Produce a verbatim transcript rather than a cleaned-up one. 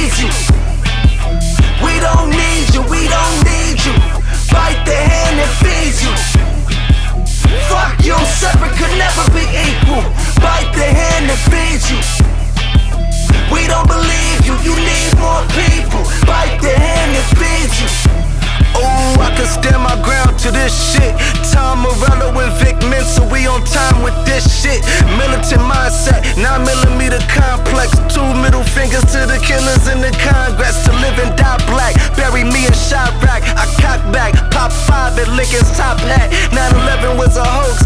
please you. We don't need you, we don't need you. Bite the hand that feeds you. Fuck you, separate could never be equal. Bite the hand that feeds you. We don't believe you, you need more people. Bite the hand that feeds you. Oh, I can stand my ground to this shit. Tom Morello and Vic Mensa.